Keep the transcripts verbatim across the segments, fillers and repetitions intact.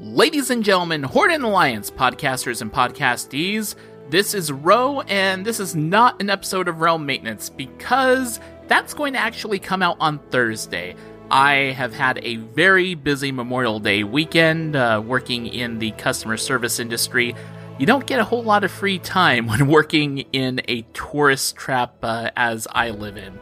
Ladies and gentlemen, Horde and Alliance podcasters and podcastees, this is Ro, and this is not an episode of Realm Maintenance because that's going to actually come out on Thursday. I have had a very busy Memorial Day weekend uh, working in the customer service industry. You don't get a whole lot of free time when working in a tourist trap uh, as I live in.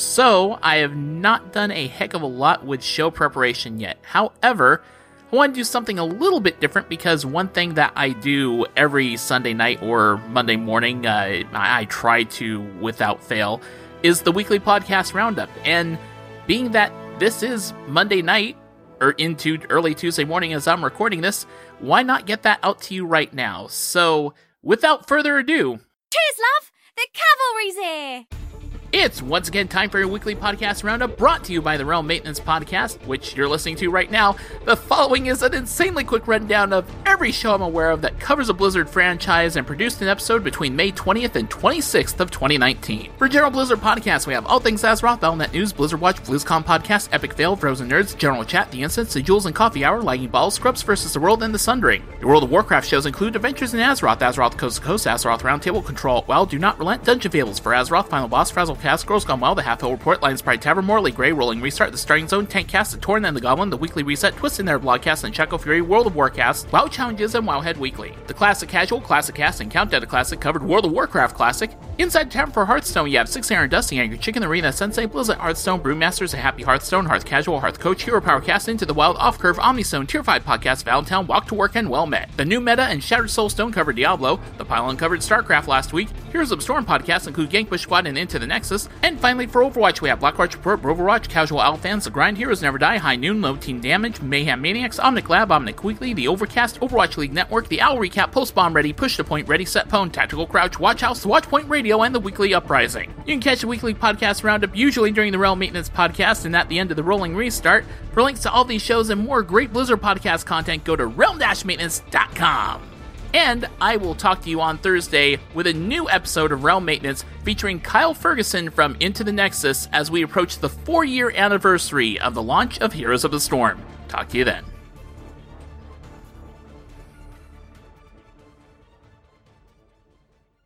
So I have not done a heck of a lot with show preparation yet. However, I want to do something a little bit different because one thing that I do every Sunday night or Monday morning, uh, I try to without fail, is the weekly podcast roundup. And being that this is Monday night, or into early Tuesday morning as I'm recording this, why not get that out to you right now? So, without further ado... Cheers, love! The cavalry's here! It's once again time for your weekly podcast roundup brought to you by the Realm Maintenance Podcast, which you're listening to right now. The following is an insanely quick rundown of every show I'm aware of that covers a Blizzard franchise and produced an episode between May twentieth and twenty-sixth of twenty nineteen. For General Blizzard Podcast, we have all things Azeroth, Battle.net News, Blizzard Watch, BlizzCon Podcast, Epic Fail, Frozen Nerds, General Chat, The Instance, The Jules and Coffee Hour, Lagging Balls, Scrubs versus the World, and The Sundering. The World of Warcraft shows include Adventures in Azeroth, Azeroth Coast to Coast, Azeroth Roundtable, Control, Well, Do Not Relent, Dungeon Fables for Azeroth, Final Boss, Frazzlecast, Girls Gone Wild, The Half Hill Report, Lion's Pride Tavern, Morley Grey, Rolling Restart, The Starting Zone, Tank Cast, The Torn and the Goblin, The Weekly Reset, Twist in Their Blogcast, and Shaco Fury, World of Warcast, WoW Challenges, and WoWhead Weekly. The Classic Casual, Classic Cast, and Countdown to Classic covered World of Warcraft Classic. Inside Tavern for Hearthstone, you have six hundred Dusty, Angry Chicken, Arena Sensei, Blizzard Hearthstone, Brewmasters, A Happy Hearthstone, Hearth Casual, Hearth Coach, Hero Power Cast, Into the Wild, Off Curve, Omnistone, Tier five Podcast, Valentine, Walk to Work, and Well Met. The New Meta and Shattered Soulstone covered Diablo. The Pylon covered StarCraft last week. Heroes of Storm Podcast include Gankbush Squad and Into the Nexus. And finally, for Overwatch, we have Blackwatch Report, Overwatch, Casual Owl Fans, The Grind, Heroes Never Die, High Noon, Low Team Damage, Mayhem Maniacs, Omnic Lab, Omnic Weekly, The Overcast, Overwatch League Network, The Owl Recap, Post Bomb Ready, Push to Point Ready, Set Pwn, Tactical Crouch, Watch House, Watch Point Radio, and The Weekly Uprising. You can catch the weekly podcast roundup usually during the Realm Maintenance Podcast and at the end of the Rolling Restart. For links to all these shows and more great Blizzard podcast content, go to realm maintenance dot com. And I will talk to you on Thursday with a new episode of Realm Maintenance featuring Kyle Ferguson from Into the Nexus as we approach the four-year anniversary of the launch of Heroes of the Storm. Talk to you then.